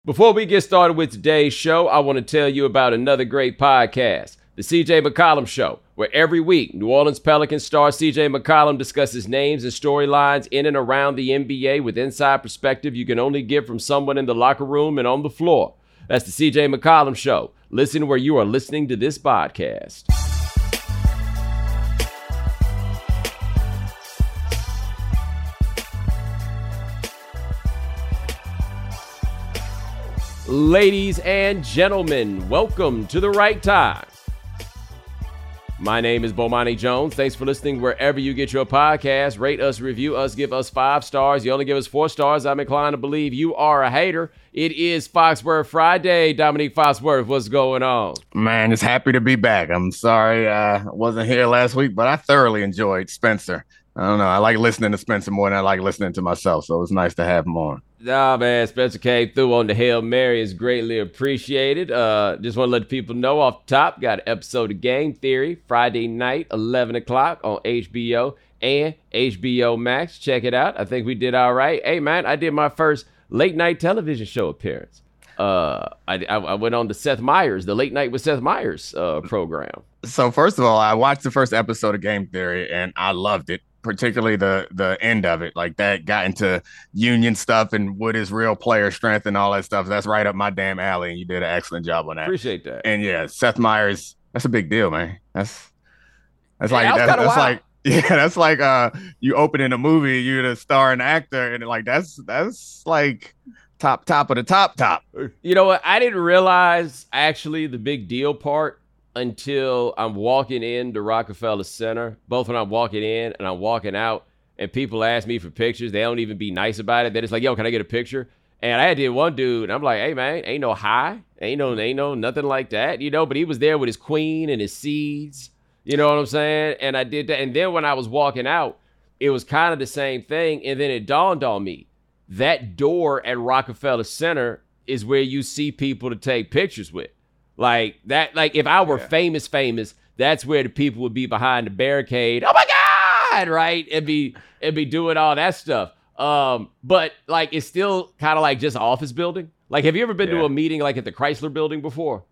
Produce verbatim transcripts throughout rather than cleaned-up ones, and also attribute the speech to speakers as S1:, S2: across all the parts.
S1: Before we get started with today's show, I want to tell you about another great podcast, The C J McCollum Show, where every week New Orleans Pelicans star C J McCollum discusses names and storylines in and around the N B A with inside perspective you can only get from someone in the locker room and on the floor. That's The C J McCollum Show. Listen where you are listening to this podcast. Ladies and gentlemen, welcome to The Right Time. My name is Bomani Jones. Thanks for listening wherever you get your podcast. Rate us, review us, give us five stars. You only give us four stars, I'm inclined to believe you are a hater. It is Foxworth Friday. Dominique Foxworth, what's going on?
S2: Man, it's happy to be back. I'm sorry I wasn't here last week, but I thoroughly enjoyed Spencer. I don't know. I like listening to Spencer more than I like listening to myself, so it was nice to have him on.
S1: Nah, man, Spencer came through on the Hail Mary. Is greatly appreciated. Uh, just want to let people know off the top, got an episode of Game Theory Friday night, eleven o'clock on H B O and H B O Max. Check it out. I think we did all right. Hey, man, I did my first late night television show appearance. Uh, I, I went on to Seth Meyers, the Late Night with Seth Meyers uh, program.
S2: So first of all, I watched the first episode of Game Theory and I loved it. Particularly the the end of it, like that got into union stuff and what is real player strength and all that stuff. That's right up my damn alley, and you did an excellent job on that.
S1: Appreciate that.
S2: And yeah, Seth Meyers, that's a big deal, man. That's that's like
S1: yeah,
S2: that's, that's
S1: wild.
S2: like yeah, that's like uh you open in a movie, you're the star and actor, and like that's that's like top top of the top top.
S1: You know what? I didn't realize actually the big deal part until I'm walking into Rockefeller Center, both when I'm walking in and I'm walking out, and people ask me for pictures. They don't even be nice about it. They're just like, yo, can I get a picture? And I did one dude, and I'm like, hey, man, ain't no high. Ain't no, ain't no nothing like that, you know? But he was there with his queen and his seeds, you know what I'm saying? And I did that. And then when I was walking out, it was kind of the same thing. And then it dawned on me, that door at Rockefeller Center is where you see people to take pictures with. Like that, like if I were yeah. famous, famous, that's where the people would be behind the barricade. Oh my God, right? It'd be it'd be doing all that stuff. Um, but like it's still kind of like just an office building. Like, have you ever been yeah. to a meeting like at the Chrysler Building before?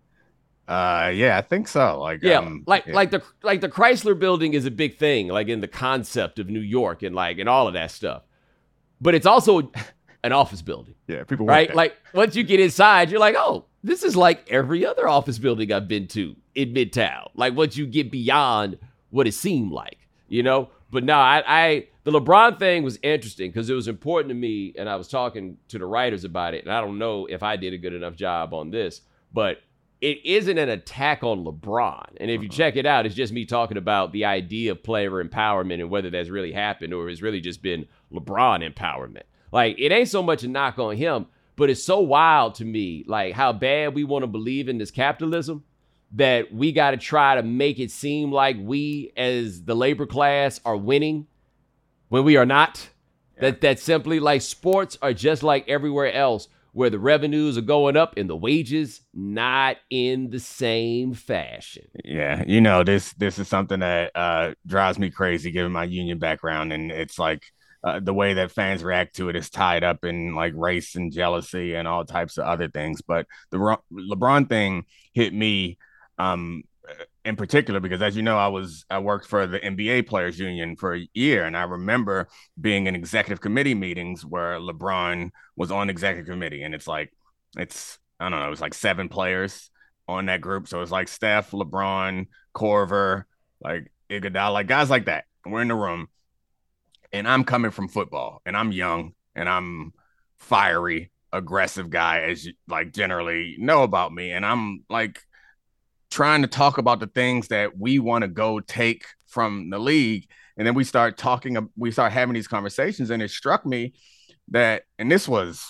S2: Uh, yeah, I think so. Like,
S1: yeah,
S2: um,
S1: like
S2: yeah.
S1: like the like the Chrysler Building is a big thing, like in the concept of New York and like and all of that stuff. But it's also an office building.
S2: Yeah, people
S1: right.
S2: There.
S1: Like once you get inside, you're like, oh. This is like every other office building I've been to in Midtown. Like once you get beyond what it seemed like, you know? But no, I, I the LeBron thing was interesting because it was important to me, and I was talking to the writers about it, and I don't know if I did a good enough job on this, but it isn't an attack on LeBron. And if you uh-huh. check it out, it's just me talking about the idea of player empowerment and whether that's really happened or it's really just been LeBron empowerment. Like, it ain't so much a knock on him, but it's so wild to me, like how bad we want to believe in this capitalism that we got to try to make it seem like we as the labor class are winning when we are not. Yeah. That that simply like sports are just like everywhere else where the revenues are going up and the wages not in the same fashion.
S2: Yeah, you know, this this is something that uh, drives me crazy given my union background, and it's like, Uh, the way that fans react to it is tied up in like race and jealousy and all types of other things. But the Re- LeBron thing hit me um, in particular because, as you know, I was I worked for the N B A Players Union for a year, and I remember being in executive committee meetings where LeBron was on the executive committee, and it's like it's I don't know, it was like seven players on that group, so it's like Steph, LeBron, Korver, like Iguodala, like guys like that. We're in the room. And I'm coming from football, and I'm young, and I'm fiery, aggressive guy, as you like generally know about me. And I'm like trying to talk about the things that we want to go take from the league. And then we start talking, we start having these conversations, and it struck me that, and this was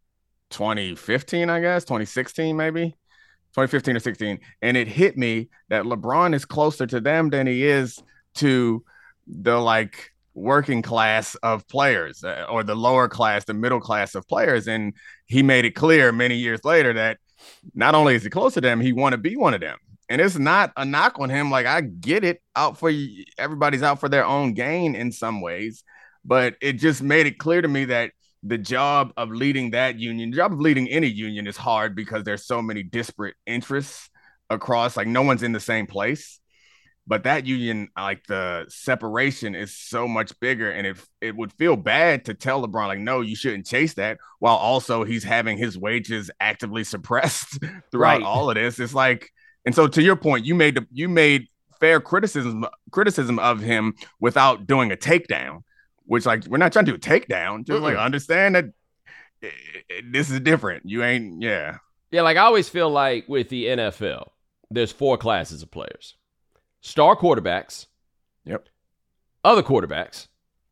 S2: twenty fifteen, I guess, twenty sixteen, maybe twenty fifteen or sixteen. And it hit me that LeBron is closer to them than he is to the like working class of players uh, or the lower class, the middle class of players. And he made it clear many years later that not only is he close to them, he want to be one of them. And it's not a knock on him. Like, I get it, out for everybody's out for their own gain in some ways, but it just made it clear to me that the job of leading that union, the job of leading any union is hard because there's so many disparate interests across, like no one's in the same place. But that union, like the separation is so much bigger, and it it would feel bad to tell LeBron like, no, you shouldn't chase that, while also he's having his wages actively suppressed throughout
S1: Right.
S2: all of this. It's like, and so to your point, you made the, you made fair criticism criticism of him without doing a takedown, which like we're not trying to do a takedown, just Mm-mm. like understand that it, it, this is different. You ain't, yeah,
S1: yeah. Like I always feel like with the N F L, there's four classes of players. Star quarterbacks.
S2: Yep.
S1: Other quarterbacks.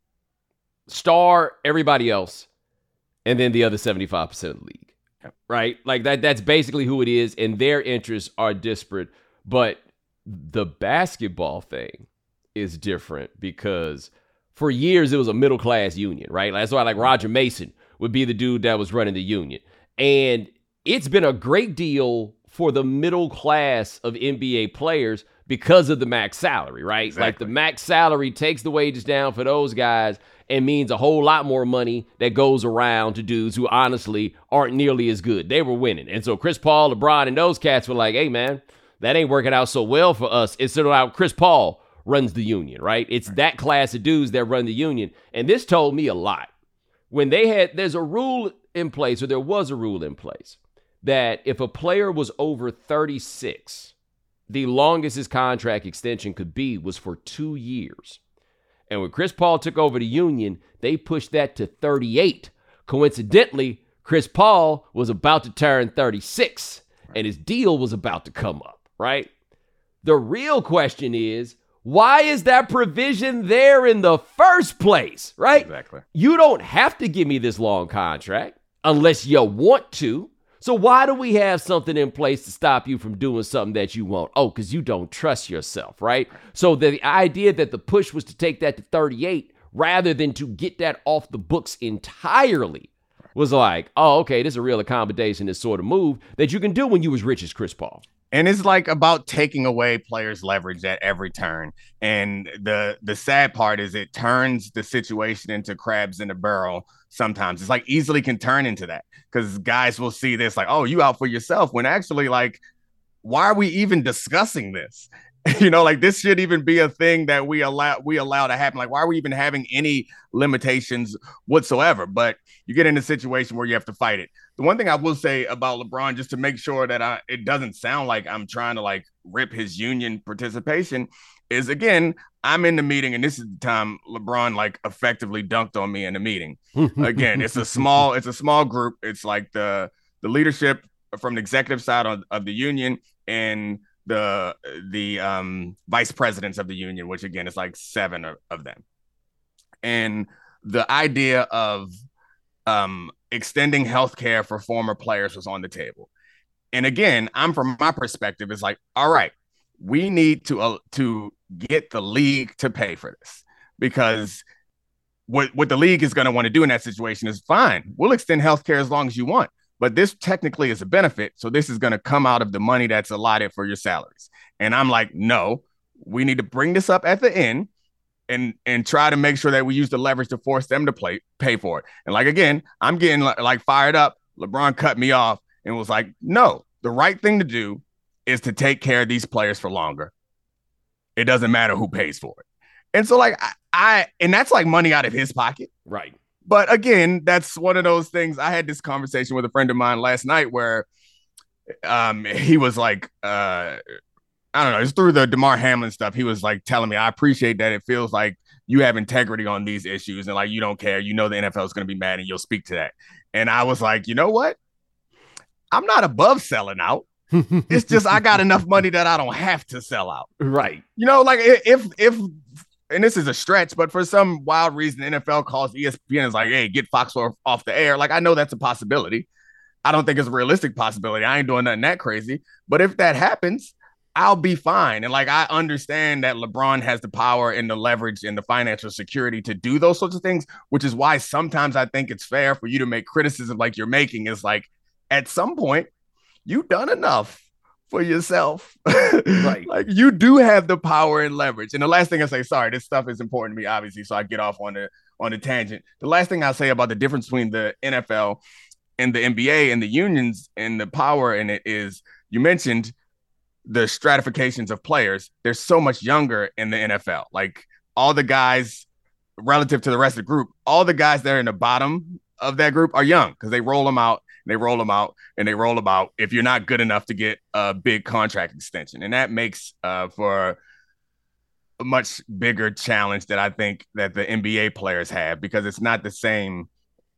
S1: Star everybody else. And then the other seventy-five percent of the league. Yep. Right? Like that that's basically who it is, and their interests are disparate. But the basketball thing is different because for years it was a middle class union, right? That's why like Roger Mason would be the dude that was running the union. And it's been a great deal for the middle class of N B A players because of the max salary, right? Exactly. Like the max salary takes the wages down for those guys and means a whole lot more money that goes around to dudes who honestly aren't nearly as good. They were winning. And so Chris Paul, LeBron, and those cats were like, hey, man, that ain't working out so well for us. It's sort of how Chris Paul runs the union, right? It's that class of dudes that run the union. And this told me a lot. When they had, there's a rule in place, or there was a rule in place, that if a player was over thirty-six, the longest his contract extension could be was for two years. And when Chris Paul took over the union, they pushed that to thirty-eight. Coincidentally, Chris Paul was about to turn thirty-six, and his deal was about to come up, right? The real question is, why is that provision there in the first place, right?
S2: Exactly.
S1: You don't have to give me this long contract unless you want to. So why do we have something in place to stop you from doing something that you want? Oh, because you don't trust yourself, right? So the idea that the push was to take that to thirty-eight rather than to get that off the books entirely was like, oh, okay, this is a real accommodation, this sort of move that you can do when you as rich as Chris Paul.
S2: And it's like about taking away players' leverage at every turn. And the the sad part is it turns the situation into crabs in a barrel sometimes. It's like easily can turn into that because guys will see this like, oh, you out for yourself, when actually like, why are we even discussing this? You know, like this should even be a thing that we allow we allow to happen. Like, why are we even having any limitations whatsoever? But you get in a situation where you have to fight it. The one thing I will say about LeBron, just to make sure that I, it doesn't sound like I'm trying to like rip his union participation, is again, I'm in the meeting, and this is the time LeBron like effectively dunked on me in the meeting. Again, it's a small, it's a small group. It's like the the leadership from the executive side of, of the union and the the um, vice presidents of the union, which again is like seven of, of them. And the idea of um, extending healthcare for former players was on the table. And again, I'm from my perspective, it's like, all right, we need to uh, to get the league to pay for this, because what what the league is going to want to do in that situation is fine. We'll extend healthcare as long as you want. But this technically is a benefit. So this is going to come out of the money that's allotted for your salaries. And I'm like, no, we need to bring this up at the end and and try to make sure that we use the leverage to force them to play, pay for it. And like, again, I'm getting like fired up. LeBron cut me off and was like, no, the right thing to do is to take care of these players for longer. It doesn't matter who pays for it. And so like I, I and that's like money out of his pocket.
S1: Right.
S2: But again, that's one of those things. I had this conversation with a friend of mine last night where um, he was like, uh, I don't know, it's through the DeMar Hamlin stuff. He was like telling me, I appreciate that it feels like you have integrity on these issues and like you don't care. You know the N F L is going to be mad and you'll speak to that. And I was like, you know what? I'm not above selling out. It's just I got enough money that I don't have to sell out.
S1: Right.
S2: You know, like if if and this is a stretch, but for some wild reason, the N F L calls E S P N is like, hey, get Fox off the air. Like, I know that's a possibility. I don't think it's a realistic possibility. I ain't doing nothing that crazy. But if that happens, I'll be fine. And like, I understand that LeBron has the power and the leverage and the financial security to do those sorts of things, which is why sometimes I think it's fair for you to make criticism like you're making is like, at some point, you've done enough for yourself.
S1: Right.
S2: Like you do have the power and leverage. And the last thing I say, sorry, this stuff is important to me, obviously, so I get off on the on the tangent. The last thing I'll say about the difference between the N F L and the N B A and the unions and the power in it is you mentioned the stratifications of players. They're so much younger in the N F L. Like all the guys relative to the rest of the group, all the guys that are in the bottom of that group are young because they roll them out and they roll them out and they roll them out if you're not good enough to get a big contract extension. And that makes uh, for a much bigger challenge that I think that the N B A players have because it's not the same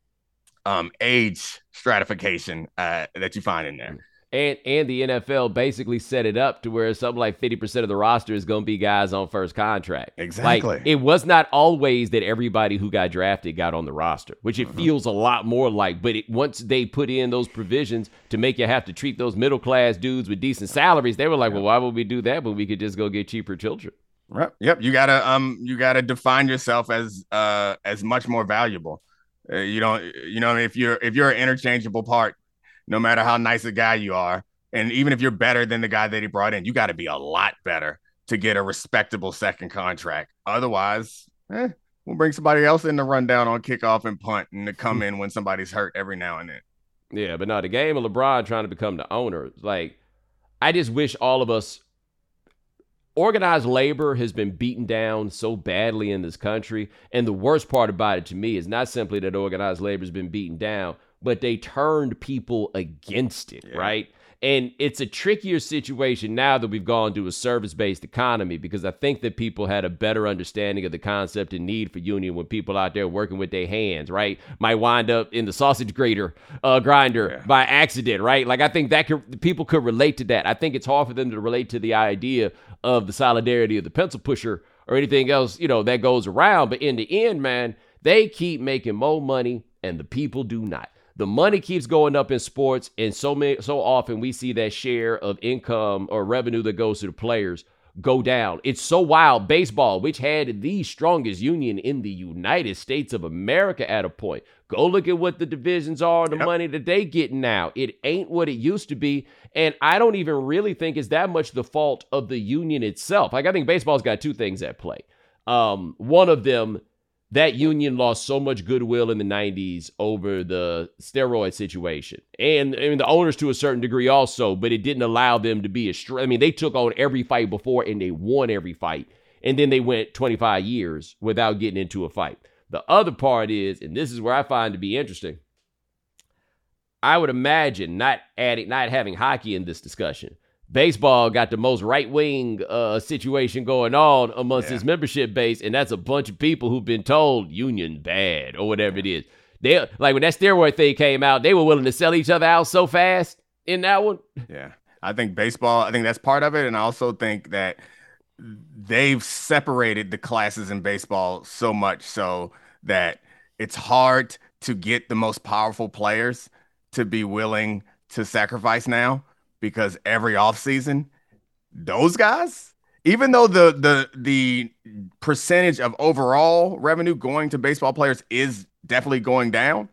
S2: um, age stratification uh, that you find in there.
S1: And and the N F L basically set it up to where something like fifty percent of the roster is going to be guys on first contract.
S2: Exactly.
S1: Like, it was not always that everybody who got drafted got on the roster, which it mm-hmm. feels a lot more like. But it, once they put in those provisions to make you have to treat those middle-class dudes with decent salaries, they were like, well, why would we do that when we could just go get cheaper children?
S2: Right. Yep. You gotta um you gotta define yourself as uh as much more valuable. Uh, you don't you know if you're if you're an interchangeable part, no matter how nice a guy you are, and even if you're better than the guy that he brought in, you got to be a lot better to get a respectable second contract. Otherwise, eh, we'll bring somebody else in to run down on kickoff and punt and to come in when somebody's hurt every now and then.
S1: Yeah, but no, the game of LeBron trying to become the owner, like, I just wish all of us, organized labor has been beaten down so badly in this country. And the worst part about it to me is not simply that organized labor has been beaten down, but they turned people against it, yeah. right? And it's a trickier situation now that we've gone to a service-based economy because I think that people had a better understanding of the concept and need for union when people out there working with their hands, right? Might wind up in the sausage grater, uh, grinder yeah. by accident, right? Like, I think that could, people could relate to that. I think it's hard for them to relate to the idea of the solidarity of the pencil pusher or anything else, you know, that goes around. But in the end, man, they keep making more money and the people do not. The money keeps going up in sports, and so many, so often we see that share of income or revenue that goes to the players go down. It's so wild. Baseball, which had the strongest union in the United States of America at a point. Go look at what the divisions are and the yep. money that they get now. It ain't what it used to be, and I don't even really think it's that much the fault of the union itself. Like, I think baseball's got two things at play. Um, one of them, that union lost so much goodwill in the nineties over the steroid situation. And I mean, the owners to a certain degree also, but it didn't allow them to be a str- I mean, they took on every fight before and they won every fight. And then they went twenty-five years without getting into a fight. The other part is, and this is where I find to be interesting, I would imagine not adding, not having hockey in this discussion. Baseball got the most right-wing uh, situation going on amongst yeah. its membership base, and that's a bunch of people who've been told union bad or whatever yeah. it is. They like when that steroid thing came out, they were willing to sell each other out so fast in that one.
S2: Yeah, I think baseball, I think that's part of it, and I also think that they've separated the classes in baseball so much so that it's hard to get the most powerful players to be willing to sacrifice now. Because every offseason, those guys, even though the the the percentage of overall revenue going to baseball players is definitely going down,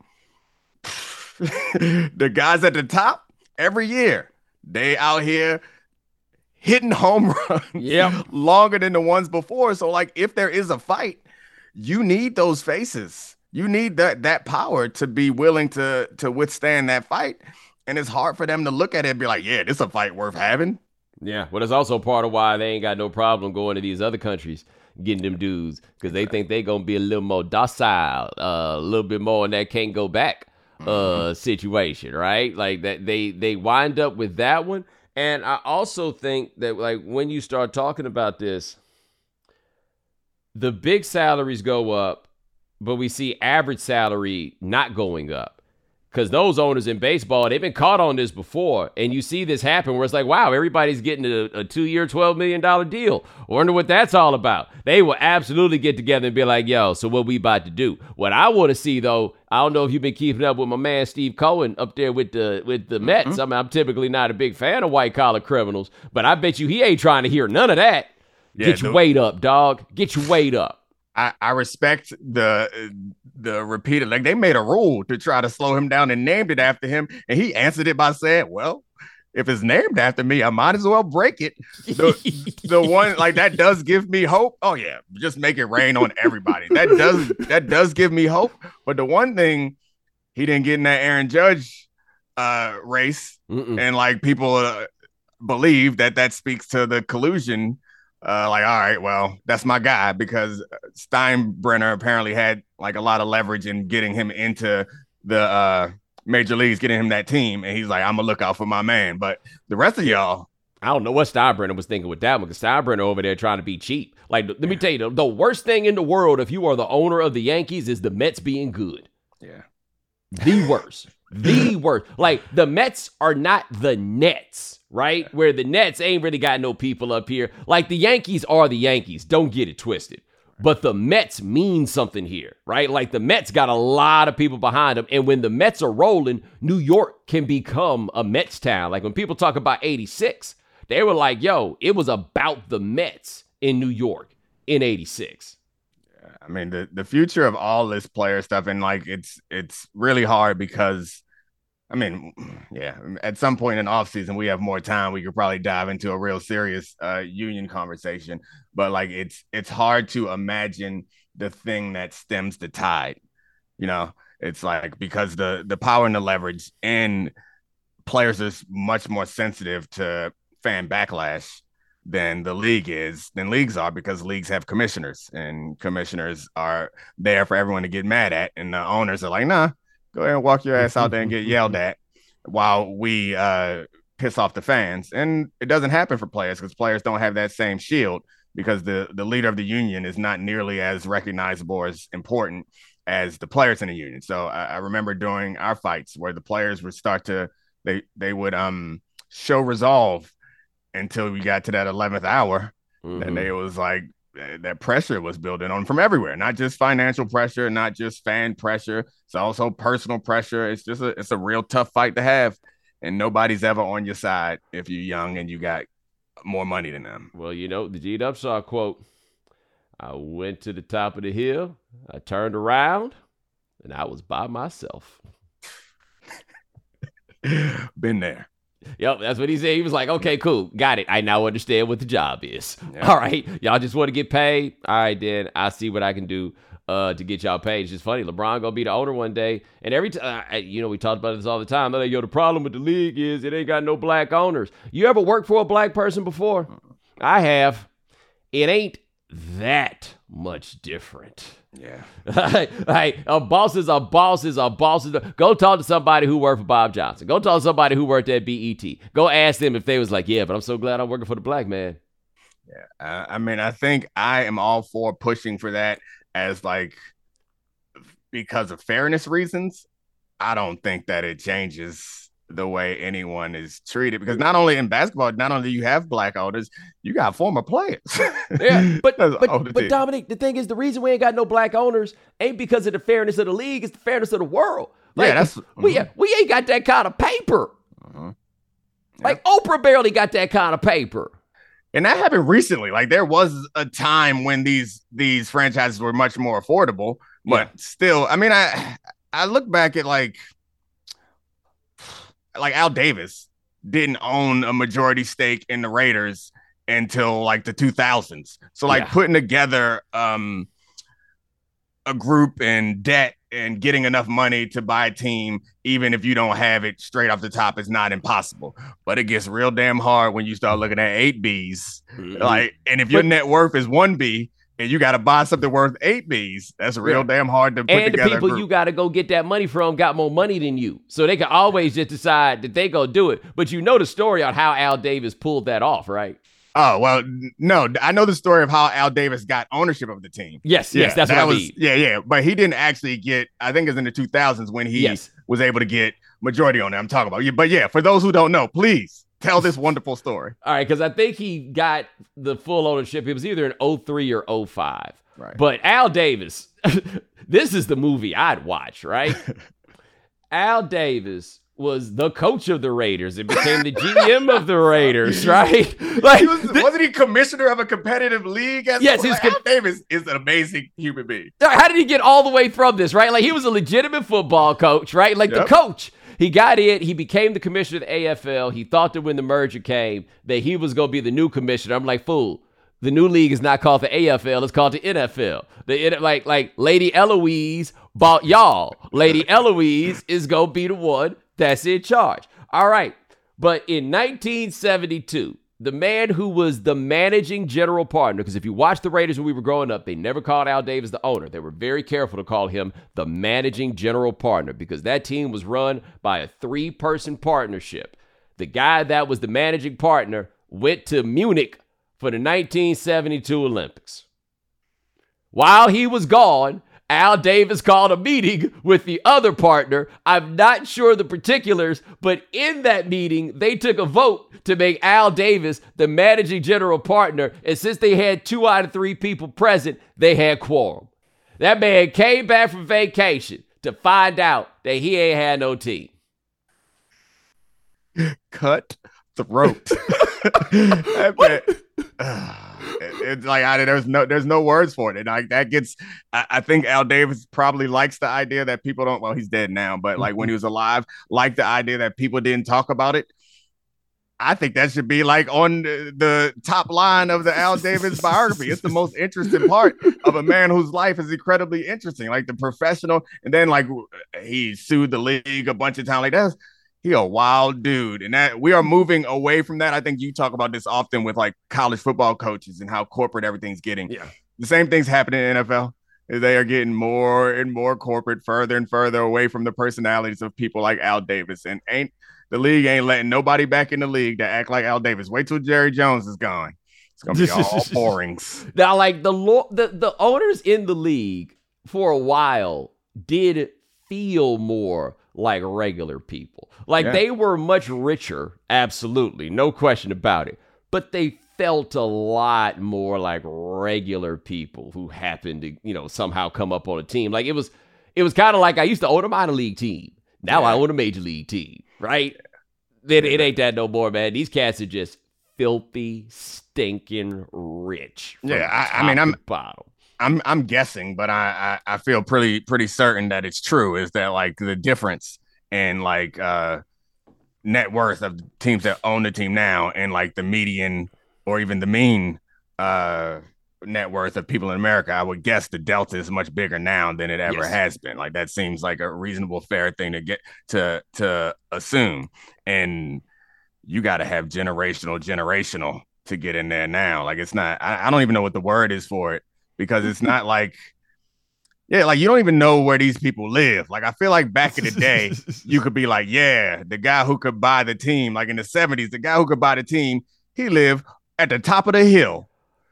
S2: the guys at the top, every year, they out here hitting home runs
S1: yep.
S2: longer than the ones before. So, like, if there is a fight, you need those faces. You need that that power to be willing to to withstand that fight. And it's hard for them to look at it and be like, yeah, this is a fight worth having.
S1: Yeah, well, it's also part of why they ain't got no problem going to these other countries, getting them dudes, because they think they going to be a little more docile, uh, a little bit more in that can't go back uh, mm-hmm. situation, right? Like that they, they wind up with that one. And I also think that, like, when you start talking about this, the big salaries go up, but we see average salary not going up. Because those owners in baseball, they've been caught on this before. And you see this happen where it's like, wow, everybody's getting a, a two-year, twelve million dollars deal. Wonder what that's all about. They will absolutely get together and be like, yo, so what we about to do? What I want to see, though, I don't know if you've been keeping up with my man Steve Cohen up there with the with the Mets. Mm-hmm. I mean, I'm typically not a big fan of white-collar criminals, but I bet you he ain't trying to hear none of that. Yeah, Get your the- weight up, dog. Get your weight up.
S2: I, I respect the the repeated, like they made a rule to try to slow him down and named it after him. And he answered it by saying, well, if it's named after me, I might as well break it. The, the one like that does give me hope. Oh yeah, just make it rain on everybody. That does that does give me hope. But the one thing he didn't get in that Aaron Judge uh, race, Mm-mm. and like people uh, believe that that speaks to the collusion. Uh, like, all right, well, that's my guy, because Steinbrenner apparently had like a lot of leverage in getting him into the uh, major leagues, getting him that team. And he's like, I'm gonna look out for my man. But the rest of y'all,
S1: I don't know what Steinbrenner was thinking with that one, because Steinbrenner over there trying to be cheap. Like, let me tell you, the, the worst thing in the world, if you are the owner of the Yankees, is the Mets being good.
S2: Yeah.
S1: The worst. The worst. Like, the Mets are not the Nets, right? Where the Nets ain't really got no people up here. Like, the Yankees are the Yankees. Don't get it twisted. But the Mets mean something here, right? Like, the Mets got a lot of people behind them. And when the Mets are rolling, New York can become a Mets town. Like, when people talk about eighty-six, they were like, yo, it was about the Mets in New York in eighty-six.
S2: I mean, the, the future of all this player stuff, and like it's it's really hard because, I mean, yeah, at some point in the offseason, we have more time. We could probably dive into a real serious uh, union conversation. But like it's it's hard to imagine the thing that stems the tide. You know, it's like because the the power and the leverage, and players are much more sensitive to fan backlash than the league is, than leagues are, because leagues have commissioners, and commissioners are there for everyone to get mad at. And the owners are like, nah, go ahead and walk your ass out there and get yelled at while we uh, piss off the fans. And it doesn't happen for players, because players don't have that same shield, because the, the leader of the union is not nearly as recognizable or as important as the players in the union. So I, I remember during our fights where the players would start to, they, they would um show resolve until we got to that eleventh hour. Mm-hmm. And it was like that pressure was building on from everywhere, not just financial pressure, not just fan pressure. It's also personal pressure. It's just a, it's a real tough fight to have. And nobody's ever on your side if you're young and you got more money than them.
S1: Well, you know, the Gene Upshaw quote, I went to the top of the hill, I turned around, and I was by myself.
S2: Been there.
S1: Yep, that's what he said. He was like, okay, cool. Got it. I now understand what the job is.
S2: Yeah.
S1: All right. Y'all just want to get paid? All right, then. I'll see what I can do uh, to get y'all paid. It's just funny. LeBron going to be the owner one day. And every time, uh, you know, we talked about this all the time. They're like, yo, the problem with the league is it ain't got no black owners. You ever worked for a black person before? I have. It ain't that much different.
S2: Yeah.
S1: Hey, a boss is a boss is a boss. Is a, go talk to somebody who worked for Bob Johnson. Go talk to somebody who worked at B E T. Go ask them if they was like, yeah, but I'm so glad I'm working for the black man.
S2: Yeah. Uh, I mean, I think I am all for pushing for that as like, because of fairness reasons. I don't think that it changes the way anyone is treated, because not only in basketball, not only do you have black owners, you got former players.
S1: Yeah, but but, but Dominic, the thing is, the reason we ain't got no black owners ain't because of the fairness of the league, it's the fairness of the world. Like,
S2: yeah, that's
S1: we
S2: mm-hmm.
S1: we ain't got that kind of paper.
S2: Mm-hmm. Yep.
S1: Like Oprah barely got that kind of paper.
S2: And that happened recently. Like there was a time when these these franchises were much more affordable, but yeah. still, I mean, I I look back at like. Like Al Davis didn't own a majority stake in the Raiders until like the two thousands. So like yeah. putting together um, a group and debt and getting enough money to buy a team, even if you don't have it straight off the top, is not impossible. But it gets real damn hard when you start looking at eight Bs. Mm-hmm. Like, and if your but, net worth is one B, and you got to buy something worth eight Bs, that's real yeah. damn hard to put
S1: and
S2: together.
S1: And the people you got to go get that money from got more money than you. So they can always just decide that they go do it. But you know the story on how Al Davis pulled that off, right?
S2: Oh, well, no. I know the story of how Al Davis got ownership of the team.
S1: Yes,
S2: yeah,
S1: yes, that's
S2: that
S1: what
S2: was,
S1: I mean.
S2: Yeah, yeah. But he didn't actually get, I think it was in the two thousands when he yes. was able to get majority on it. I'm talking about. But yeah, for those who don't know, please tell this wonderful story.
S1: All right, because I think he got the full ownership. It was either in oh three or oh five.
S2: Right.
S1: But Al Davis, this is the movie I'd watch, right? Al Davis was the coach of the Raiders and became the G M of the Raiders, right?
S2: Like, he was, th- wasn't he commissioner of a competitive league? As
S1: yes, his
S2: like,
S1: com-
S2: Al Davis is an amazing human being.
S1: How did he get all the way from this, right? Like, he was a legitimate football coach, right? Like, yep. the coach he got in. He became the commissioner of the A F L. He thought that when the merger came, that he was going to be the new commissioner. I'm like, fool. The new league is not called the A F L. It's called the N F L. The like like Lady Eloise bought y'all. Lady Eloise is going to be the one that's in charge. All right. But in nineteen seventy-two, the man who was the managing general partner, because if you watch the Raiders when we were growing up, they never called Al Davis the owner. They were very careful to call him the managing general partner because that team was run by a three-person partnership. The guy that was the managing partner went to Munich for the nineteen seventy-two Olympics. While he was gone, Al Davis called a meeting with the other partner. I'm not sure the particulars, but in that meeting, they took a vote to make Al Davis the managing general partner. And since they had two out of three people present, they had quorum. That man came back from vacation to find out that he ain't had no team.
S2: Cut throat. That man, uh, it, it's like I, there's no there's no words for it. And like that gets, I, I think Al Davis probably likes the idea that people don't. Well, he's dead now, but like when he was alive, liked the idea that people didn't talk about it. I think that should be like on the, the top line of the Al Davis biography. It's the most interesting part of a man whose life is incredibly interesting, like the professional. And then like he sued the league a bunch of times. Like that's. He a wild dude. And that we are moving away from that. I think you talk about this often with like college football coaches and how corporate everything's getting.
S1: Yeah.
S2: The same thing's happening in the N F L. They are getting more and more corporate, further and further away from the personalities of people like Al Davis. And ain't the league ain't letting nobody back in the league to act like Al Davis. Wait till Jerry Jones is gone. It's gonna be all pourings.
S1: Now, like the, lo- the the owners in the league for a while did feel more like regular people. Like yeah. They were much richer, absolutely, no question about it. But they felt a lot more like regular people who happened to, you know, somehow come up on a team. Like it was, it was kind of like I used to own a minor league team. Now yeah. I own a major league team, right? It, it ain't that no more, man. These cats are just filthy, stinking rich.
S2: Yeah, I, I mean, I'm bottom. I'm I'm guessing, but I, I I feel pretty pretty certain that it's true. Is that like the difference in like uh, net worth of teams that own the team now and like the median or even the mean uh, net worth of people in America? I would guess the delta is much bigger now than it ever yes. has been. Like that seems like a reasonable, fair thing to get to to assume. And you got to have generational, generational to get in there now. Like it's not. I, I don't even know what the word is for it. Because it's not like, yeah, like you don't even know where these people live. Like I feel like back in the day, you could be like, yeah, the guy who could buy the team, like in the seventies, the guy who could buy the team, he lived at the top of the hill.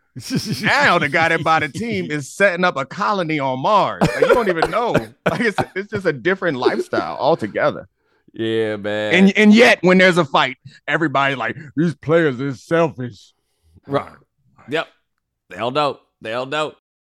S2: Now the guy that bought the team is setting up a colony on Mars. Like you don't even know. Like it's it's just a different lifestyle altogether.
S1: Yeah, man.
S2: And and yet when there's a fight, everybody like these players are selfish.
S1: Right. Yep. They'll know. They'll know.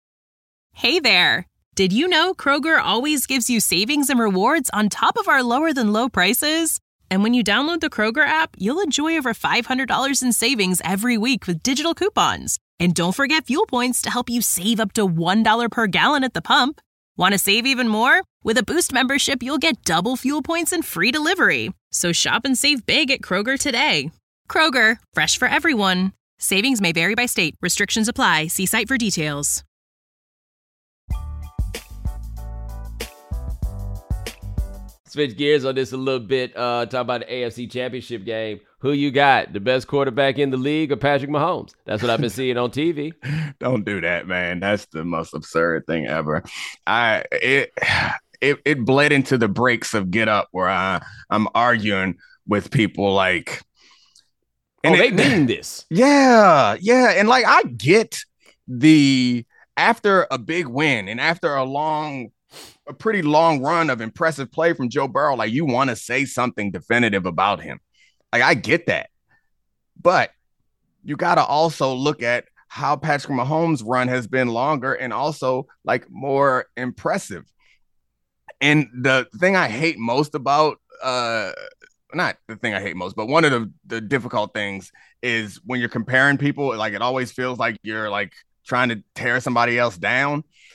S3: Hey there. Did you know Kroger always gives you savings and rewards on top of our lower than low prices? And when you download the Kroger app, you'll enjoy over five hundred dollars in savings every week with digital coupons. And don't forget fuel points to help you save up to one dollar per gallon at the pump. Want to save even more? With a Boost membership, you'll get double fuel points and free delivery. So shop and save big at Kroger today. Kroger, fresh for everyone. Savings may vary by state. Restrictions apply. See site for details.
S1: Switch gears on this a little bit. Uh, talk about the A F C Championship game. Who you got? The best quarterback in the league or Patrick Mahomes? That's what I've been seeing on T V.
S2: Don't do that, man. That's the most absurd thing ever. I it it it bled into the breaks of Get Up where I I'm arguing with people like.
S1: And oh, they it, mean this.
S2: Yeah, yeah. And like I get the after a big win and after a long, a pretty long run of impressive play from Joe Burrow, like you want to say something definitive about him. Like I get that. But you got to also look at how Patrick Mahomes' run has been longer and also like more impressive. And the thing I hate most about uh not the thing I hate most, but one of the, the difficult things is when you're comparing people, like it always feels like you're like trying to tear somebody else down.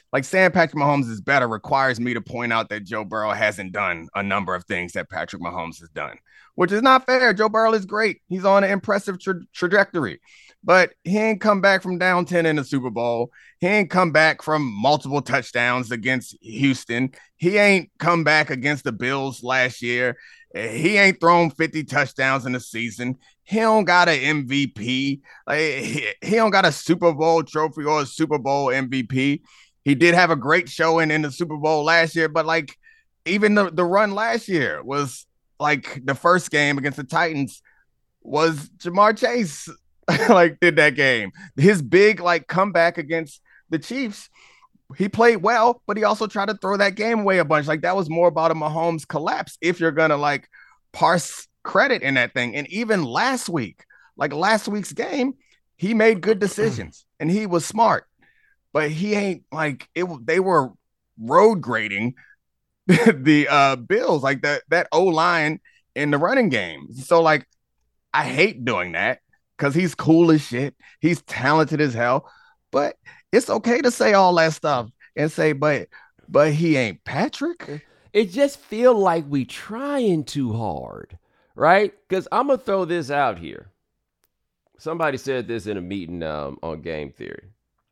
S2: like saying Patrick Mahomes is better requires me to point out that Joe Burrow hasn't done a number of things that Patrick Mahomes has done, which is not fair. Joe Burrow is great. He's on an impressive tra- trajectory, but he ain't come back from down ten in the Super Bowl. He ain't come back from multiple touchdowns against Houston. He ain't come back against the Bills last year. He ain't thrown fifty touchdowns in a season. He don't got an M V P. Like, he, he don't got a Super Bowl trophy or a Super Bowl M V P. He did have a great showing in the Super Bowl last year, but like even the, the run last year was like the first game against the Titans was Jamar Chase like did that game. His big like comeback against the Chiefs, he played well, but he also tried to throw that game away a bunch. Like that was more about a Mahomes collapse if you're going to like parse credit in that thing. And even last week, like last week's game, he made good decisions and he was smart. But he ain't like it. They were road grading the uh, Bills, like that that O line in the running game. So like, I hate doing that because he's cool as shit. He's talented as hell. But it's okay to say all that stuff and say, but but he ain't Patrick.
S1: It just feel like we trying too hard, right? Because I'm gonna throw this out here. Somebody said this in a meeting um, on Game Theory.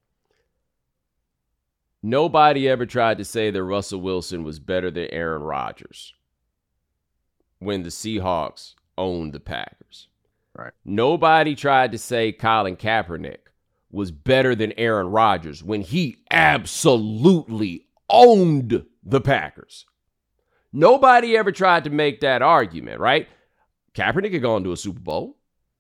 S1: Nobody ever tried to say that Russell Wilson was better than Aaron Rodgers when the Seahawks owned the Packers.
S2: Right.
S1: Nobody tried to say Colin Kaepernick was better than Aaron Rodgers when he absolutely owned the Packers. Nobody ever tried to make that argument, right? Kaepernick had gone to a Super Bowl.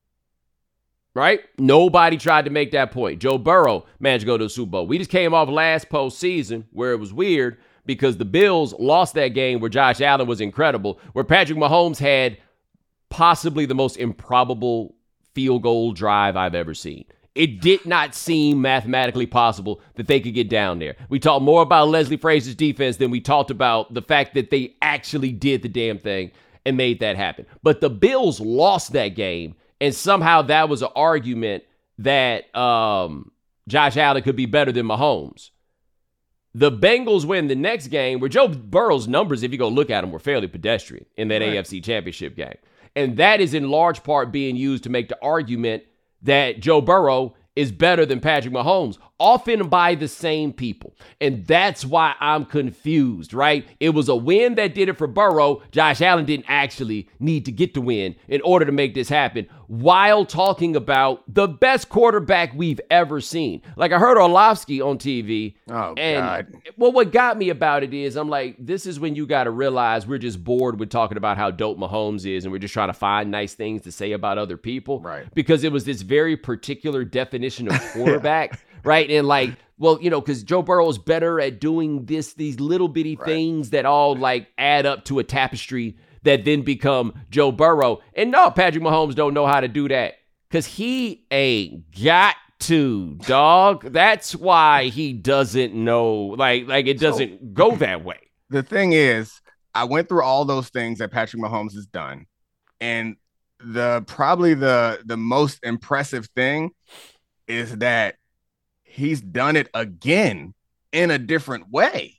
S1: Right? Nobody tried to make that point. Joe Burrow managed to go to the Super Bowl. We just came off last postseason where it was weird because the Bills lost that game where Josh Allen was incredible, where Patrick Mahomes had possibly the most improbable field goal drive I've ever seen. It did not seem mathematically possible that they could get down there. We talked more about Leslie Frazier's defense than we talked about the fact that they actually did the damn thing and made that happen. But the Bills lost that game. And somehow that was an argument that um, Josh Allen could be better than Mahomes. The Bengals win the next game where Joe Burrow's numbers, if you go look at them, were fairly pedestrian in that right. A F C Championship game. And that is in large part being used to make the argument that Joe Burrow is better than Patrick Mahomes, often by the same people. And that's why I'm confused, right? It was a win that did it for Burrow. Josh Allen didn't actually need to get the win in order to make this happen, while talking about the best quarterback we've ever seen. Like I heard Orlovsky on T V.
S2: Oh,
S1: and,
S2: God.
S1: Well, what got me about it is I'm like, this is when you got to realize we're just bored with talking about how dope Mahomes is, and we're just trying to find nice things to say about other people.
S2: Right.
S1: Because it was this very particular definition of quarterback, right? And like, well, you know, because Joe Burrow is better at doing this, these little bitty
S2: right.
S1: things that all like add up to a tapestry that then become Joe Burrow. And no, Patrick Mahomes don't know how to do that because he ain't got to, dog. That's why he doesn't know, like, like it doesn't so, go that way.
S2: The thing is, I went through all those things that Patrick Mahomes has done. And the probably the the most impressive thing is that he's done it again in a different way.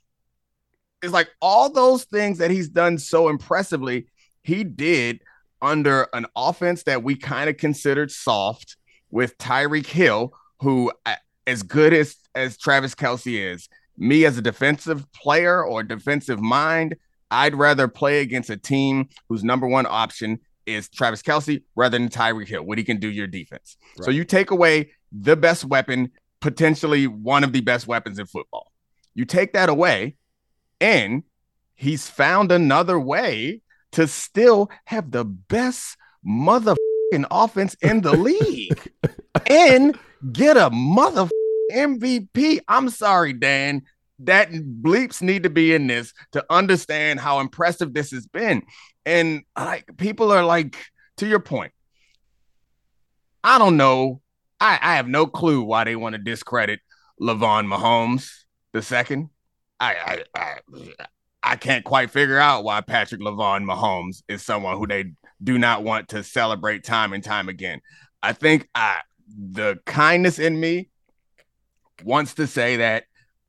S2: It's like all those things that he's done so impressively, he did under an offense that we kind of considered soft with Tyreek Hill, who, as good as, as Travis Kelce is, me as a defensive player or defensive mind, I'd rather play against a team whose number one option is Travis Kelce rather than Tyreek Hill, what he can do your defense. Right. So you take away the best weapon, potentially one of the best weapons in football. You take that away, and he's found another way to still have the best motherfucking offense in the league and get a motherfucking M V P. I'm sorry, Dan. That bleeps need to be in this to understand how impressive this has been. And like people are like, to your point, I don't know. I, I have no clue why they want to discredit LeVon Mahomes the second. I, I I I can't quite figure out why Patrick LeVon Mahomes is someone who they do not want to celebrate time and time again. I think I, the kindness in me wants to say that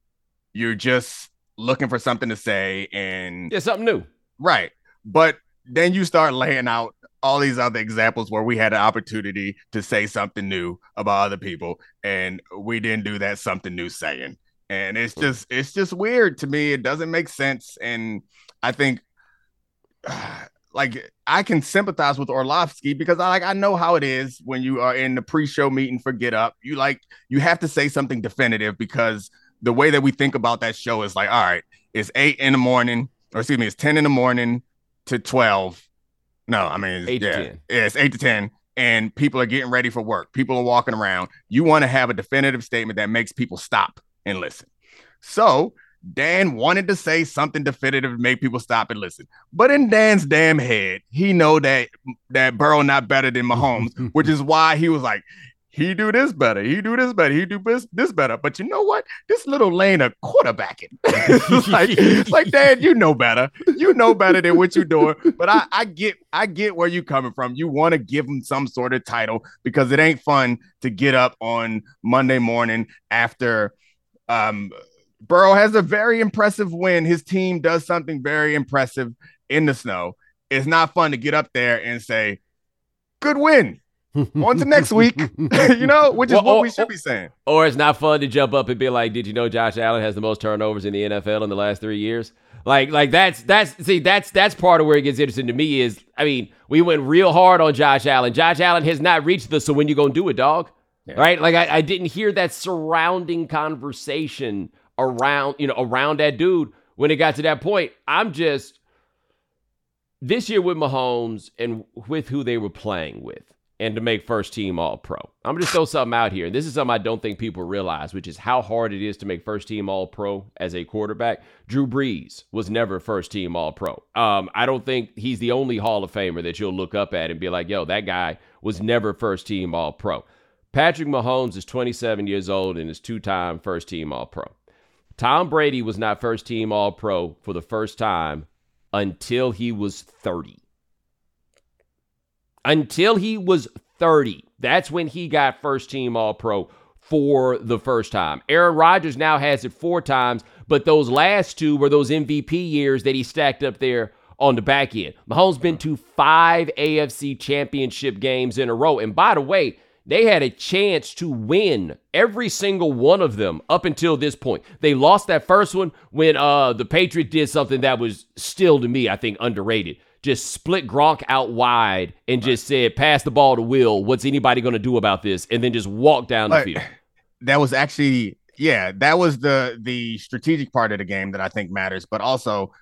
S2: you're just looking for something to say and
S1: yeah, something new.
S2: Right. But then you start laying out all these other examples where we had an opportunity to say something new about other people, and we didn't do that something new saying. And it's just it's just weird to me. It doesn't make sense. And I think uh, like I can sympathize with Orlovsky because I like I know how it is when you are in the pre-show meeting for Get Up. You like you have to say something definitive because the way that we think about that show is like, all right, it's eight in the morning, or excuse me, it's ten in the morning to twelve. No, I mean,
S1: eight
S2: yeah,
S1: to ten.
S2: Yeah, it's eight to ten, and people are getting ready for work. People are walking around. You want to have a definitive statement that makes people stop and listen. So Dan wanted to say something definitive to make people stop and listen. But in Dan's damn head, he know that that Burrow not better than Mahomes, which is why he was like, he do this better. He do this better. He do this, this better. But you know what? This little lane of quarterbacking. it's like, it's like, Dad, you know better. You know better than what you're doing. But I, I get I get where you're coming from. You want to give him some sort of title because it ain't fun to get up on Monday morning after um, Burrow has a very impressive win. His team does something very impressive in the snow. It's not fun to get up there and say, good win. On to next week, you know, which is well, what or, we should be saying.
S1: Or it's not fun to jump up and be like, did you know Josh Allen has the most turnovers in the N F L in the last three years? Like, like that's, that's, see, that's, that's part of where it gets interesting to me is, I mean, we went real hard on Josh Allen. Josh Allen has not reached the, so when you going to do it, dog? Yeah. Right? Like, I, I didn't hear that surrounding conversation around, you know, around that dude when it got to that point. I'm just, this year with Mahomes and with who they were playing with, and to make first team all pro. I'm going to throw something out here. And this is something I don't think people realize, which is how hard it is to make first team all pro as a quarterback. Drew Brees was never first team all pro. Um, I don't think he's the only Hall of Famer that you'll look up at and be like, yo, that guy was never first team all pro. Patrick Mahomes is twenty-seven years old and is two-time first team all pro. Tom Brady was not first team all pro for the first time until he was thirty. Until he was thirty. That's when he got first team All-Pro for the first time. Aaron Rodgers now has it four times, but those last two were those M V P years that he stacked up there on the back end. Mahomes been to five A F C championship games in a row. And by the way, they had a chance to win every single one of them up until this point. They lost that first one when uh, the Patriots did something that was still, to me, I think, underrated. Just split Gronk out wide and just said, pass the ball to Will. What's anybody going to do about this? And then just walk down the field.
S2: That was actually, yeah, that was the the strategic part of the game that I think matters. But also,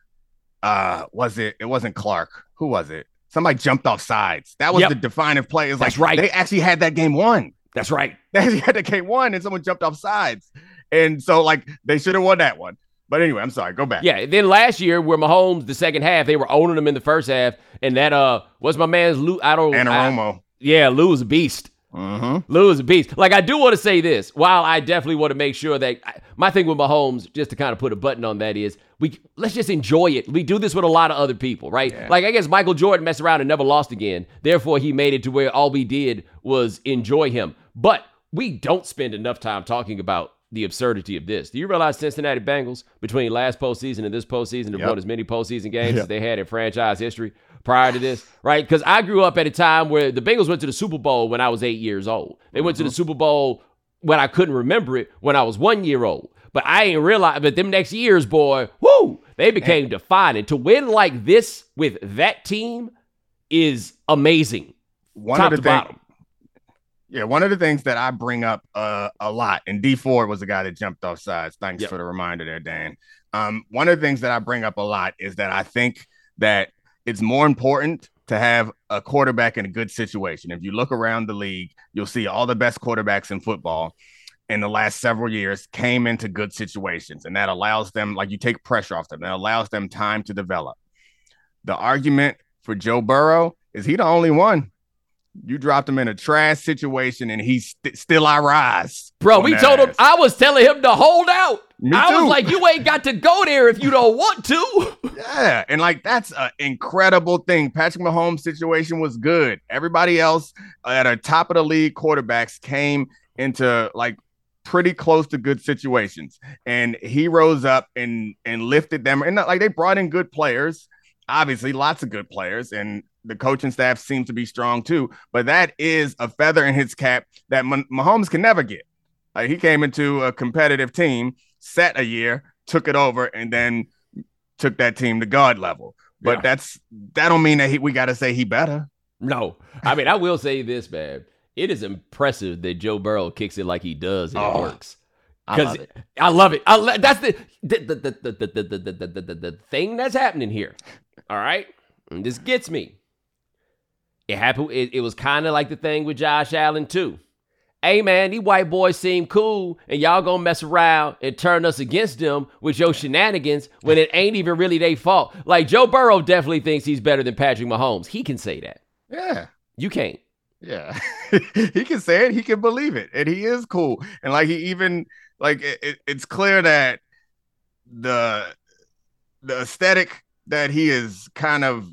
S2: uh, was it, it wasn't Clark. Who was it? Somebody jumped off sides. That was yep. the defining play. It's like,
S1: That's right.
S2: They actually had that game won.
S1: That's right.
S2: They actually had that game won and someone jumped off sides. And so, like, they should have won that one. But anyway, I'm sorry. Go back.
S1: Yeah. Then last year, where Mahomes, the second half, they were owning him in the first half, and that uh, what's my man's Lou? I don't.
S2: Anaromo.
S1: Yeah, Lou was a beast.
S2: Mm-hmm.
S1: Lou is a beast. Like, I do want to say this. While I definitely want to make sure that I, my thing with Mahomes, just to kind of put a button on that, is we let's just enjoy it. We do this with a lot of other people, right? Yeah. Like, I guess Michael Jordan messed around and never lost again. Therefore, he made it to where all we did was enjoy him. But we don't spend enough time talking about the absurdity of this. Do you realize Cincinnati Bengals, between last postseason and this postseason, have yep. won as many postseason games yep. as they had in franchise history prior to this, right? Because I grew up at a time where the Bengals went to the Super Bowl when I was eight years old. They mm-hmm. went to the Super Bowl when I couldn't remember it when I was one year old. But I ain't realized, but them next years, boy, whoo, they became and, defining. To win like this with that team is amazing.
S2: One
S1: top
S2: of the
S1: to
S2: thing-
S1: bottom.
S2: Yeah, one of the things that I bring up uh, a lot, and D Ford was the guy that jumped off sides. Thanks yep. for the reminder there, Dan. Um, one of the things that I bring up a lot is that I think that it's more important to have a quarterback in a good situation. If you look around the league, you'll see all the best quarterbacks in football in the last several years came into good situations, and that allows them, like, you take pressure off them. That allows them time to develop. The argument for Joe Burrow is he the only one. You dropped him in a trash situation, and he's st- still I rise.
S1: Bro, we told him, I was telling him to hold out.
S2: Me
S1: I
S2: too.
S1: was like, you ain't got to go there if you don't want to.
S2: Yeah, and like that's an incredible thing. Patrick Mahomes' situation was good. Everybody else at a top of the league quarterbacks came into like pretty close to good situations. And he rose up and and lifted them. And like they brought in good players, obviously lots of good players, and the coaching staff seems to be strong too. But that is a feather in his cap that Mahomes can never get. Like he came into a competitive team, sat a year, took it over, and then took that team to God level. But yeah. that's that don't mean that he, we got to say he better.
S1: No. I mean, I will say this, man. It is impressive that Joe Burrow kicks it like he does and oh, it works. Because I love it. I love it. I, that's the the the, the, the, the, the, the, the, the the thing that's happening here. All right? And this gets me. It happened. It, it was kind of like the thing with Josh Allen, too. Hey, man, these white boys seem cool, and y'all gonna mess around and turn us against them with your shenanigans when it ain't even really their fault. Like, Joe Burrow definitely thinks he's better than Patrick Mahomes. He can say that.
S2: Yeah.
S1: You can't.
S2: Yeah. He can say it. He can believe it. And he is cool. And, like, he even, like, it, it's clear that the the aesthetic that he is kind of,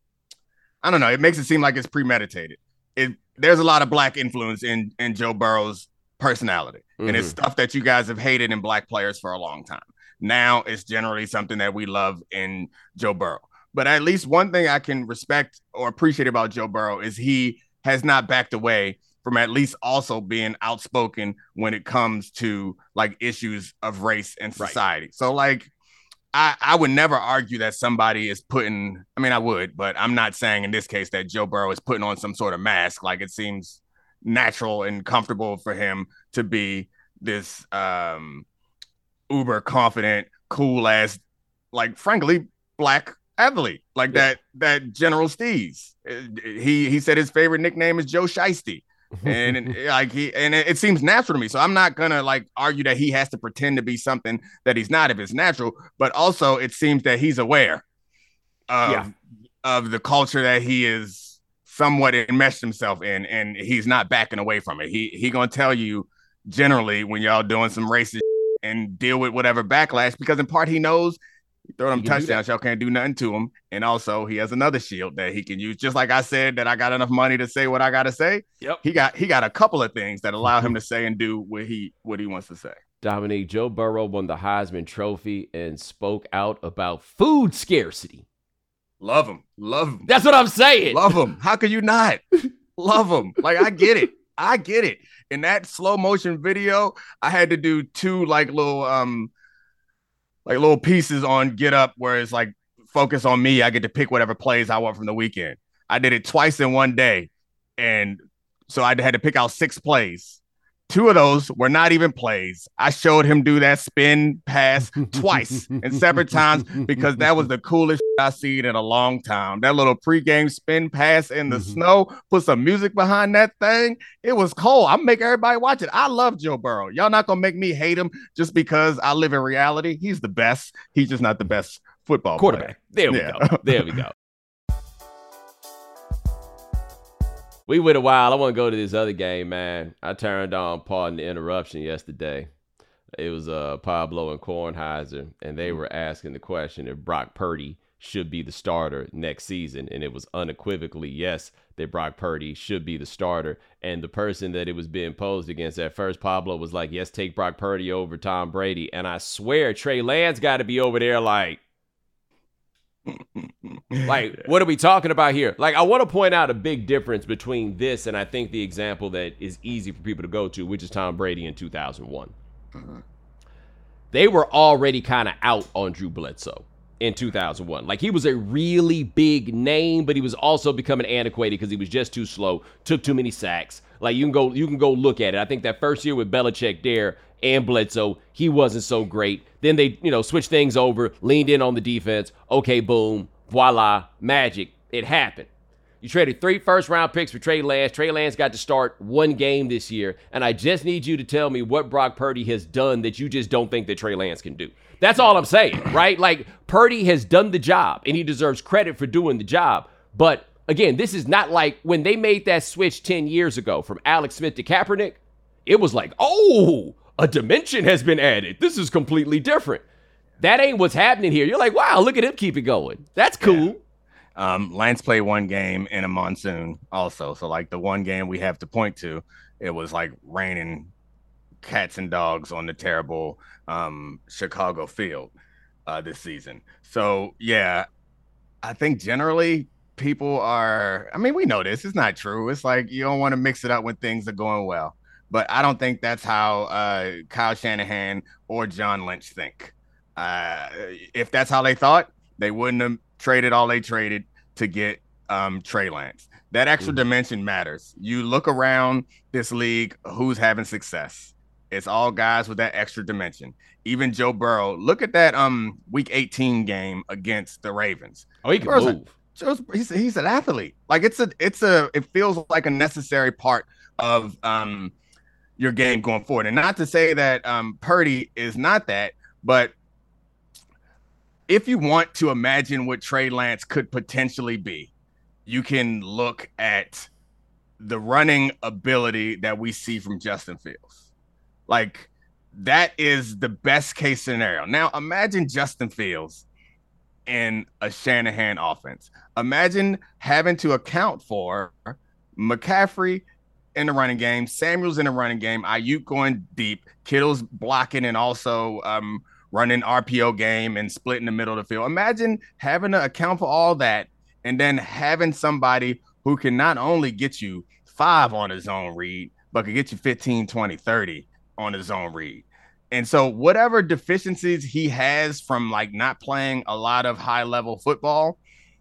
S2: I don't know, it makes it seem like it's premeditated. It There's a lot of black influence in, in Joe Burrow's personality. Mm-hmm. And it's stuff that you guys have hated in black players for a long time. Now it's generally something that we love in Joe Burrow. But at least one thing I can respect or appreciate about Joe Burrow is he has not backed away from at least also being outspoken when it comes to like issues of race and society. Right. So like, I, I would never argue that somebody is putting, I mean, I would, but I'm not saying in this case that Joe Burrow is putting on some sort of mask. Like it seems natural and comfortable for him to be this um, uber confident, cool ass, like frankly, black athlete, like yeah. that, that General Steez. He, he said his favorite nickname is Joe Shiesty. and, and like he and it, it seems natural to me, so I'm not gonna like argue that he has to pretend to be something that he's not if it's natural. But also, it seems that he's aware of yeah. of the culture that he is somewhat enmeshed himself in, and he's not backing away from it. He he gonna tell you generally when y'all doing some racist and deal with whatever backlash, because in part he knows. Throw them touchdowns, y'all can't do nothing to him. And also, he has another shield that he can use. Just like I said that I got enough money to say what I got to say.
S1: Yep.
S2: He got he got a couple of things that allow him to say and do what he what he wants to say.
S1: Dominique, Joe Burrow won the Heisman Trophy and spoke out about food scarcity.
S2: Love him. Love him.
S1: That's what I'm saying.
S2: Love him. How could you not? Love him. Like, I get it. I get it. In that slow motion video, I had to do two like little um like little pieces on Get Up where it's like focus on me. I get to pick whatever plays I want from the weekend. I did it twice in one day. And so I had to pick out six plays. Two of those were not even plays. I showed him do that spin pass twice and separate times because that was the coolest shit I've seen in a long time. That little pregame spin pass in the mm-hmm. snow, put some music behind that thing. It was cold. I'm making everybody watch it. I love Joe Burrow. Y'all not going to make me hate him just because I live in reality. He's the best. He's just not the best football
S1: quarterback.
S2: Player.
S1: There we yeah. go. There we go. We went a while. I want to go to this other game, man. I turned on Pardon the Interruption yesterday. It was uh, Pablo and Kornheiser, and they were asking the question if Brock Purdy should be the starter next season. And it was unequivocally yes, that Brock Purdy should be the starter. And the person that it was being posed against at first, Pablo, was like, yes, take Brock Purdy over Tom Brady. And I swear Trey Lance got to be over there like, like, what are we talking about here? Like, I want to point out a big difference between this and I think the example that is easy for people to go to, which is Tom Brady in two thousand one. Uh-huh. They were already kind of out on Drew Bledsoe in two thousand one. Like, he was a really big name, but he was also becoming antiquated because he was just too slow, took too many sacks. Like, you can go, you can go look at it. I think that first year with Belichick there and Bledsoe, he wasn't so great. Then they, you know, switched things over, leaned in on the defense. Okay, boom, voila, magic. It happened. You traded three first-round picks for Trey Lance. Trey Lance got to start one game this year, and I just need you to tell me what Brock Purdy has done that you just don't think that Trey Lance can do. That's all I'm saying, right? Like, Purdy has done the job, and he deserves credit for doing the job. But, again, this is not like when they made that switch ten years ago from Alex Smith to Kaepernick, it was like, oh, a dimension has been added. This is completely different. That ain't what's happening here. You're like, wow, look at him keep it going. That's cool.
S2: Yeah. Um, Lance played one game in a monsoon also. So, like, the one game we have to point to, it was, like, raining cats and dogs on the terrible um, Chicago field uh, this season. So, yeah, I think generally people are, I mean, we know this. It's not true. It's like you don't want to mix it up when things are going well. But I don't think that's how uh, Kyle Shanahan or John Lynch think. Uh, if that's how they thought, they wouldn't have traded all they traded to get um, Trey Lance. That extra mm-hmm. dimension matters. You look around this league, who's having success? It's all guys with that extra dimension. Even Joe Burrow. Look at that um week eighteen game against the Ravens.
S1: Oh, he can Burrow's move.
S2: A, Joe's, he's, he's an athlete. Like it's a it's a it feels like a necessary part of um your game going forward. And not to say that um Purdy is not that, but if you want to imagine what Trey Lance could potentially be, you can look at the running ability that we see from Justin Fields. Like, that is the best case scenario. Now, imagine Justin Fields in a Shanahan offense. Imagine having to account for McCaffrey in the running game, Samuels in the running game, Ayuk going deep, Kittle's blocking and also um, running R P O game and splitting the middle of the field. Imagine having to account for all that and then having somebody who can not only get you five on his own read, but could get you fifteen, twenty, thirty on his own read. And so whatever deficiencies he has from like not playing a lot of high level football,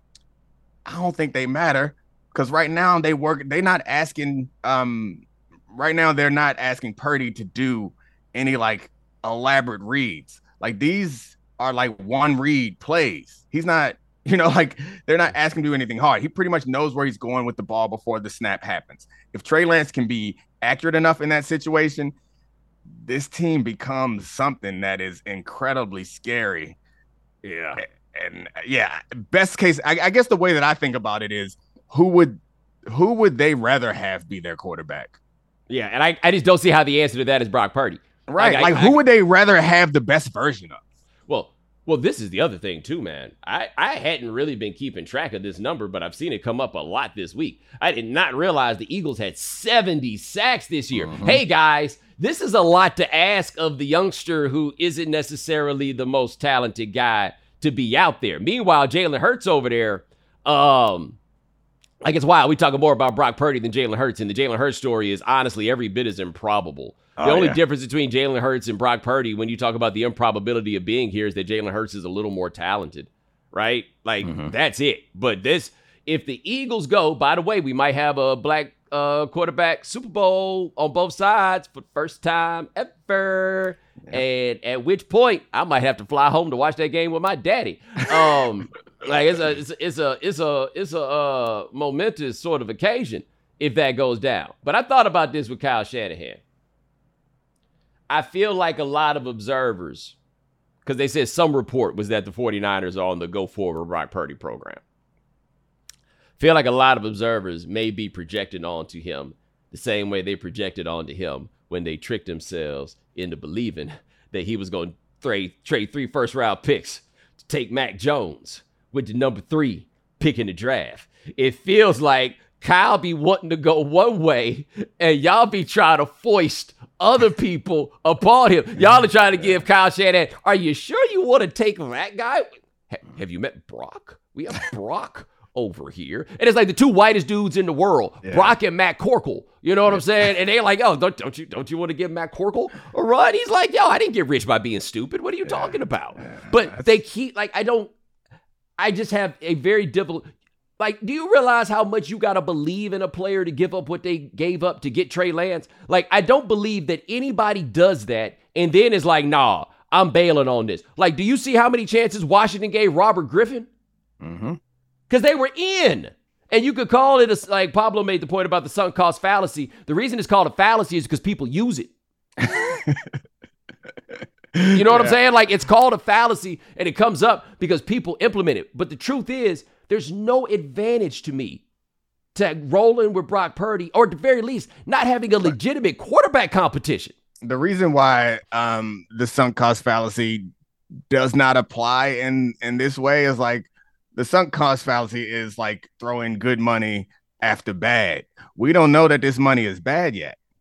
S2: I don't think they matter because right now they work. They're not asking um, right now. They're not asking Purdy to do any like elaborate reads. Like these are like one read plays. He's not, you know, like they're not asking him to do anything hard. He pretty much knows where he's going with the ball before the snap happens. If Trey Lance can be accurate enough in that situation, this team becomes something that is incredibly scary.
S1: Yeah.
S2: And yeah, best case, I, I guess the way that I think about it is who would, who would they rather have be their quarterback?
S1: Yeah. And I, I just don't see how the answer to that is Brock Purdy.
S2: Right.
S1: Like,
S2: like
S1: I,
S2: who
S1: I,
S2: would they rather have the best version of?
S1: Well, well, this is the other thing too, man. I, I hadn't really been keeping track of this number, but I've seen it come up a lot this week. I did not realize the Eagles had seventy sacks this year. Mm-hmm. Hey, guys, this is a lot to ask of the youngster who isn't necessarily the most talented guy to be out there. Meanwhile, Jalen Hurts over there, um, like it's wild. We talking more about Brock Purdy than Jalen Hurts, and the Jalen Hurts story is honestly every bit as improbable. The oh, only yeah. difference between Jalen Hurts and Brock Purdy when you talk about the improbability of being here is that Jalen Hurts is a little more talented, right? Like, mm-hmm. that's it. But this, if the Eagles go, by the way, we might have a black uh, quarterback Super Bowl on both sides for the first time ever. Yeah. And at which point, I might have to fly home to watch that game with my daddy. Um, like, it's a, it's a, it's a, it's a, it's a uh, momentous sort of occasion if that goes down. But I thought about this with Kyle Shanahan. I feel like a lot of observers, because they said some report was that the 49ers are on the go forward Brock Purdy program. Feel like a lot of observers may be projecting onto him the same way they projected onto him when they tricked themselves into believing that he was going to trade, trade three first round picks to take Mac Jones with the number three pick in the draft. It feels like Kyle be wanting to go one way and y'all be trying to foist other people upon him. Y'all are trying to give Kyle Shanahan, are you sure you want to take that guy? Have you met Brock? We have Brock over here. And it's like the two whitest dudes in the world, yeah. Brock and Matt Corkle. You know what I'm saying? And they're like, oh, don't, don't you don't you want to give Matt Corkle a run? He's like, yo, I didn't get rich by being stupid. What are you yeah. talking about? Yeah. But they keep, like, I don't, I just have a very difficult, like, do you realize how much you got to believe in a player to give up what they gave up to get Trey Lance? Like, I don't believe that anybody does that and then is like, nah, I'm bailing on this. Like, do you see how many chances Washington gave Robert Griffin?
S2: Mm-hmm.
S1: Because they were in. And you could call it, a, like Pablo made the point about the sunk cost fallacy. The reason it's called a fallacy is because people use it. You know what yeah. I'm saying? Like, it's called a fallacy and it comes up because people implement it. But the truth is, there's no advantage to me to rolling with Brock Purdy, or at the very least, not having a legitimate quarterback competition.
S2: The reason why um, the sunk cost fallacy does not apply in, in this way is like the sunk cost fallacy is like throwing good money after bad. We don't know that this money is bad yet.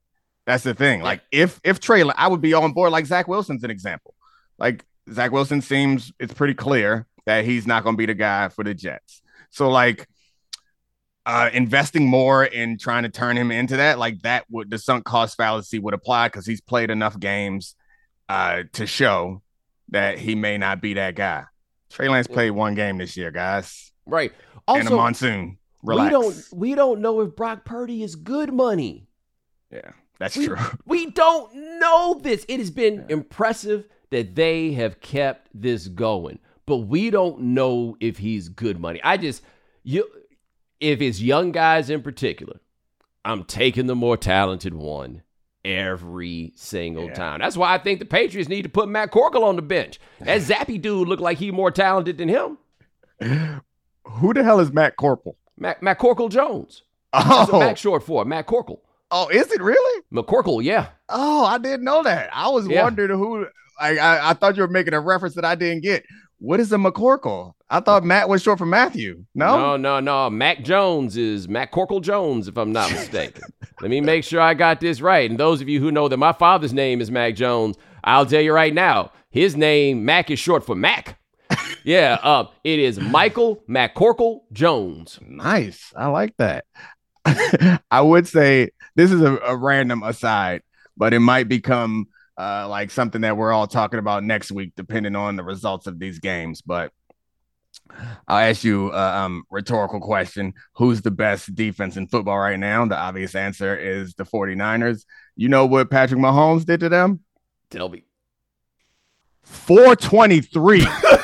S2: That's the thing. Like if if Trey, I would be on board. Like Zach Wilson's an example. Like Zach Wilson seems it's pretty clear that he's not going to be the guy for the Jets. So like uh, investing more in trying to turn him into that, like that would the sunk cost fallacy would apply because he's played enough games uh, to show that he may not be that guy. Trey Lance played one game this year, guys.
S1: Right. Also,
S2: in a monsoon. Relax.
S1: We don't we don't know if Brock Purdy is good money.
S2: Yeah, that's
S1: we,
S2: true.
S1: We don't know this. It has been yeah. impressive that they have kept this going, but we don't know if he's good money. I just you if it's young guys in particular, I'm taking the more talented one every single yeah. time. That's why I think the Patriots need to put Matt Corkle on the bench. That Zappy dude looked like he more talented than him.
S2: Who the hell is Matt Corkle?
S1: Matt, Matt Corkle Jones.
S2: Oh.
S1: That's what Matt short for. Matt Corkle.
S2: Oh, is it really?
S1: McCorkle, yeah.
S2: Oh, I didn't know that. I was yeah. wondering who. I, I I thought you were making a reference that I didn't get. What is a McCorkle? I thought Matt was short for Matthew. No,
S1: no, no, no. Mac Jones is Matt Corkle Jones, if I'm not mistaken. Let me make sure I got this right. And those of you who know that my father's name is Mac Jones, I'll tell you right now, his name Mac is short for Mac. Yeah, uh, it is Michael McCorkle Jones.
S2: Nice. I like that. I would say this is a, a random aside, but it might become uh, like something that we're all talking about next week, depending on the results of these games. But I'll ask you a um, rhetorical question. Who's the best defense in football right now? The obvious answer is the 49ers. You know what Patrick Mahomes did to them?
S1: Tell me.
S2: four twenty-three.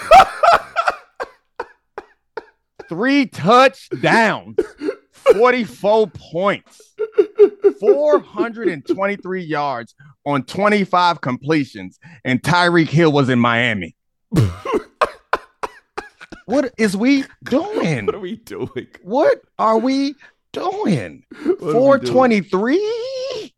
S2: Three touchdowns, forty-four points, four hundred twenty-three yards on twenty-five completions, and Tyreek Hill was in Miami. What is we doing?
S1: What are we doing?
S2: What are we doing? four twenty-three?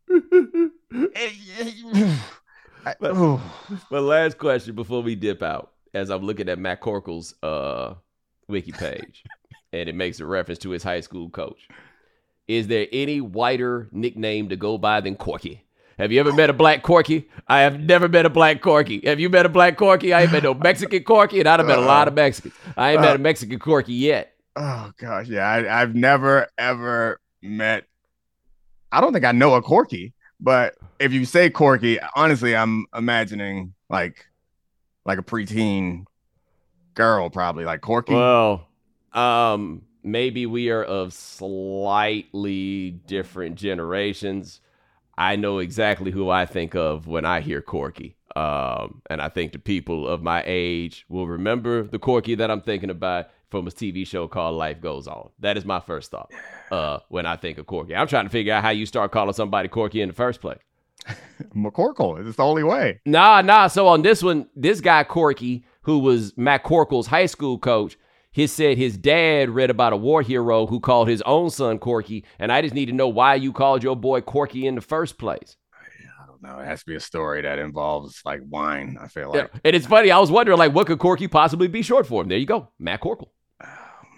S1: But, but last question before we dip out, as I'm looking at Matt Corkle's uh, wiki page, and it makes a reference to his high school coach. Is there any whiter nickname to go by than Corky? Have you ever met a black Corky? I have never met a black Corky. Have you met a black Corky? I ain't met no Mexican Corky, and I'd have met a lot of Mexicans. I ain't uh, met a Mexican Corky yet.
S2: Oh, gosh, yeah. I, I've never, ever met – I don't think I know a Corky, but if you say Corky, honestly, I'm imagining like like a preteen girl, probably like Corky.
S1: Well, um, maybe we are of slightly different generations. I know exactly who I think of when I hear Corky. Um, and I think the people of my age will remember the Corky that I'm thinking about from a T V show called Life Goes On. That is my first thought uh, when I think of Corky. I'm trying to figure out how you start calling somebody Corky in the first place.
S2: McCorkle. It's the only way.
S1: Nah, nah. So on this one, this guy Corky, who was Matt Corkle's high school coach, he said his dad read about a war hero who called his own son Corky, and I just need to know why you called your boy Corky in the first place.
S2: I don't know. It has to be a story that involves like wine, I feel like.
S1: Yeah. And it's funny. I was wondering, like, what could Corky possibly be short for? There you go. Matt Corkle.
S2: Oh,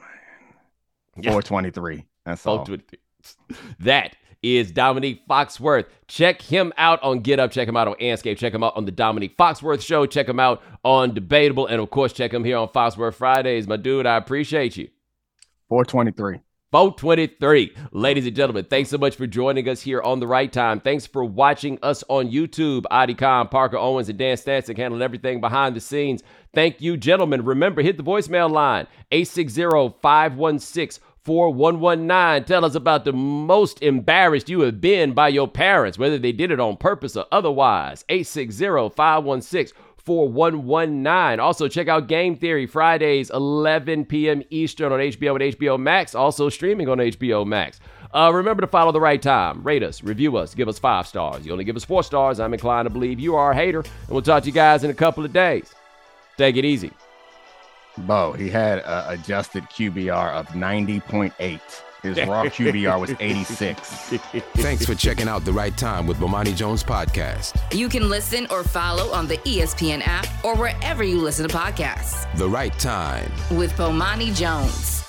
S2: man. four twenty-three. That's all.
S1: That is Dominique Foxworth. Check him out on Get Up. Check him out on Anscape. Check him out on the Dominique Foxworth Show. Check him out on Debatable. And, of course, check him here on Foxworth Fridays. My dude, I appreciate you.
S2: four twenty-three.
S1: four twenty-three. Ladies and gentlemen, thanks so much for joining us here on The Right Time. Thanks for watching us on YouTube. Adi Khan, Parker Owens, and Dan Stancic handling everything behind the scenes. Thank you, gentlemen. Remember, hit the voicemail line, eight six zero, five one six, four one one nine. Tell us about the most embarrassed you have been by your parents, whether they did it on purpose or otherwise. eight six zero, five one six, four one one nine. Also, check out Game Theory Fridays, eleven p.m. Eastern on H B O and H B O Max. Also streaming on H B O Max. Uh, remember to follow The Right Time. Rate us, review us, give us five stars. You only give us four stars, I'm inclined to believe you are a hater. And we'll talk to you guys in a couple of days. Take it easy.
S2: Bo, he had an adjusted Q B R of ninety point eight. His raw Q B R was eighty-six.
S4: Thanks for checking out The Right Time with Bomani Jones Podcast.
S5: You can listen or follow on the E S P N app or wherever you listen to podcasts.
S4: The Right Time
S5: with Bomani Jones.